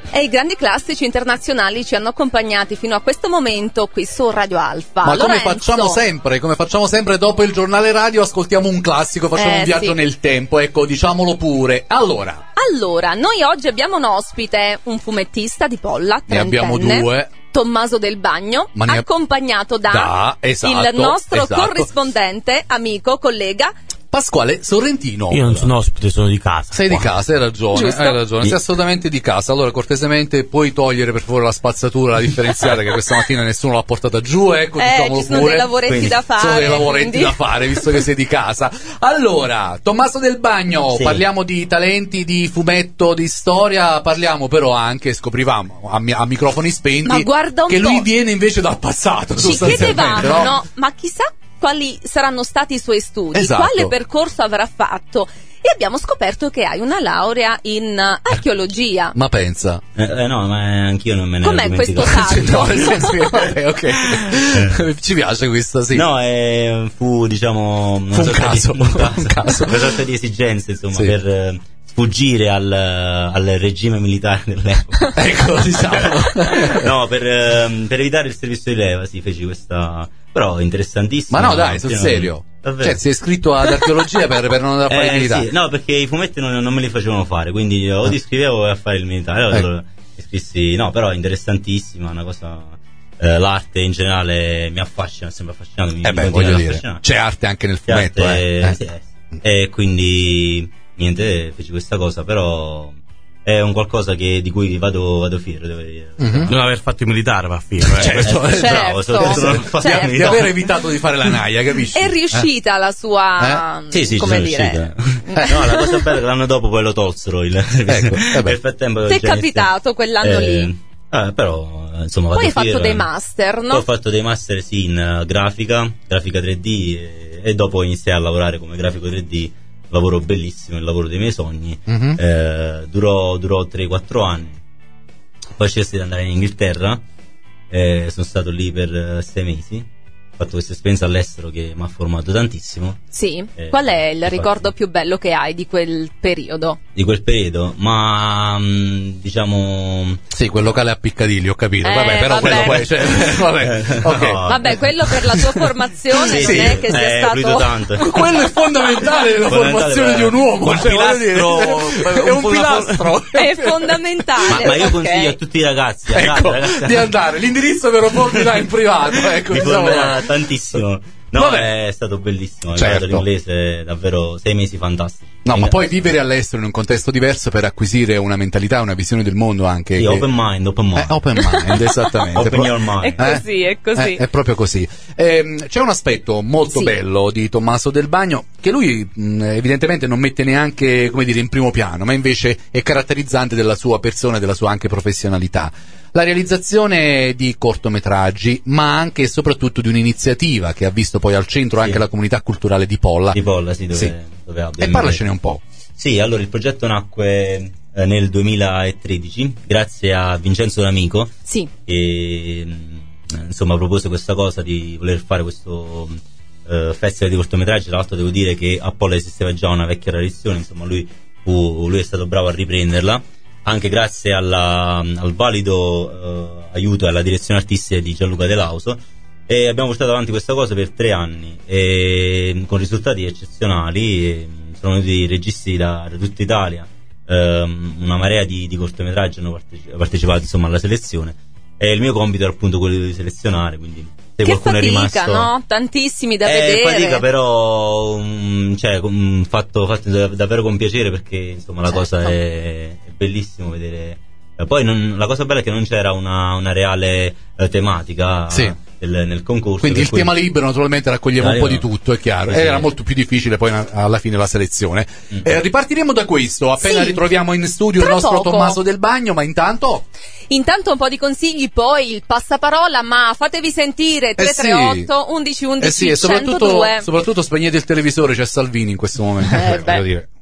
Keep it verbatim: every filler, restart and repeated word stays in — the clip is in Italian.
E i grandi classici internazionali ci hanno accompagnati fino a questo momento qui su Radio Alfa. Ma Lorenzo, come facciamo sempre, come facciamo sempre dopo il giornale radio, ascoltiamo un classico, facciamo eh, un viaggio sì. nel tempo, ecco, diciamolo pure. Allora, Allora, noi oggi abbiamo un ospite, un fumettista di Polla, ne abbiamo trentenne, due. Tommaso Del Bagno, Ma ne ha- accompagnato da, Da, esatto, il nostro esatto. corrispondente, amico, collega. Pasquale Sorrentino. Io non sono ospite, sono di casa. Sei di casa, hai ragione, Giusto. hai ragione, sei Sì. assolutamente di casa. Allora, cortesemente, puoi togliere per favore la spazzatura, la differenziata, che questa mattina nessuno l'ha portata giù, ecco, Eh, diciamolo ci sono pure. dei lavoretti Quindi, da fare. Sono dei lavoretti quindi- da fare, visto che sei di casa. Allora, Tommaso Del Bagno, Sì. parliamo di talenti, di fumetto, di storia, parliamo però anche, scoprivamo a, mi- a microfoni spenti, Ma guarda un che lui po'. viene invece dal passato, Ci sostanzialmente, chiedevamo, no? no? Ma chissà quali saranno stati i suoi studi, Esatto. quale percorso avrà fatto. E abbiamo scoperto che hai una laurea in uh, archeologia. Ma pensa. Eh, eh, no, ma anch'io non me ne ero Com'è questo dimenticato. salto? No, nel senso che- vabbè, ok. Ci piace questa, sì. No, eh, fu diciamo una Fu un sorta caso, di, un un caso. una sorta di esigenze, insomma, Sì. per eh, sfuggire al, al regime militare dell'epoca. Ecco, diciamo. No, per, ehm, per evitare il servizio di leva, sì, feci questa. Però interessantissima. Ma no, dai, sul Pieno- serio. Davvero. Cioè, sei iscritto ad archeologia per, per non andare a fare il Eh, militare. sì, no, perché i fumetti non, non me li facevano fare, quindi o ti iscrivevo a fare il militare, Ecco. allora iscrissi, no, però è interessantissima, una cosa, eh, l'arte in generale mi affascina, sempre affascinato, mi Eh beh, continua voglio ad dire, affascinare. c'è arte anche nel C'è fumetto, arte, eh. Eh. sì, eh, sì. E quindi, niente, feci questa cosa, però è un qualcosa che, di cui vado, vado fiero, devo dire. Mhm. Non aver fatto il militare va fiero, eh. Certo, Questo- eh, Certo. bravo, soprattutto non ho fatto Certo. il Di militare. aver evitato di fare la naia, capisci? È riuscita la sua, Sì, sì, ci come sono dire, riuscita. No, la cosa bella è che l'anno dopo poi lo tolsero il Ecco, vabbè. nel frattempo ti è già capitato quell'anno eh, lì. eh, però insomma Poi vado hai fatto fiero. dei master, Poi no? ho fatto dei master sì in eh, grafica grafica tre D e, e dopo iniziai a lavorare come grafico tre D, lavoro bellissimo, il lavoro dei miei sogni. Mhm. eh, durò, durò tre quattro anni, poi scesi di andare in Inghilterra, eh, sono stato lì per eh, sei mesi, ho fatto questa esperienza all'estero che mi ha formato tantissimo. Sì. Eh, Qual è il infatti. ricordo più bello che hai di quel periodo? Di quel periodo, ma mh, diciamo Sì, quel locale a Piccadilly, ho capito. Eh, vabbè, però vabbè. quello poi, cioè, vabbè, ok. No. Vabbè, quello per la tua formazione Sì, non è che eh, sia è stato... fluito tanto. Quello è fondamentale nella Fondamentale formazione per- di un uomo, un cioè, voglio dire, pilastro- è un un- una- pilastro. È fondamentale. ma, ma io ok. consiglio a tutti i ragazzi, ragazzi, Ecco, ragazzi, di andare. L'indirizzo ve lo fornirà in privato, ecco, mi diciamo. formerà tantissimo. No, Vabbè. è stato bellissimo, ho Certo. imparato l'inglese davvero sei mesi fantastici. No, ma Eh, poi vivere all'estero in un contesto diverso per acquisire una mentalità, una visione del mondo anche. sì, che- open mind, open mind. Eh, open mind, esattamente. Open Pro- your mind. È così, è così. Eh, è proprio così. Ehm, c'è un aspetto molto Sì. bello di Tommaso Del Bagno che lui mh, evidentemente non mette neanche, come dire, in primo piano, ma invece è caratterizzante della sua persona e della sua anche professionalità. La realizzazione di cortometraggi, ma anche e soprattutto di un'iniziativa che ha visto poi al centro Sì. anche la comunità culturale di Polla. Di Polla, sì, dove, Sì. dove ha E parlacene un po'. Sì, allora il progetto nacque eh, nel duemilatredici grazie a Vincenzo D'Amico, Sì. che mh, insomma propose questa cosa di voler fare questo eh, festival di cortometraggi. Tra l'altro devo dire che a Polla esisteva già una vecchia tradizione, insomma lui, fu, lui è stato bravo a riprenderla, anche grazie alla, al valido eh, aiuto e alla direzione artistica di Gianluca De Lauso, e abbiamo portato avanti questa cosa per tre anni e, con risultati eccezionali. E, sono venuti registi da, da tutta Italia, ehm, una marea di, di cortometraggi hanno parteci- partecipato insomma alla selezione, e il mio compito era appunto quello di selezionare, quindi se Che qualcuno fatica, è rimasto no? Tantissimi da è vedere. fatica, però um, cioè, um, fatto, fatto da- davvero con piacere, perché insomma la Certo. cosa è, è bellissimo vedere. Eh, poi non- la cosa bella è che non c'era una, una reale eh, tematica Sì. del- nel concorso, Quindi per il cui- tema libero naturalmente raccoglieva un Ah, po' io- di tutto, è chiaro. Sì. Era molto più difficile poi na- alla fine la selezione. Mm. Eh, ripartiremo da questo appena Sì. ritroviamo in studio Tra il nostro poco. Tommaso Del Bagno, ma intanto Intanto un po' di consigli, poi il passaparola, ma fatevi sentire tre tre otto undici undici eh sì, e soprattutto, centodue. soprattutto spegnete il televisore, c'è Salvini in questo momento. Eh, Cioè, beh. voglio dire.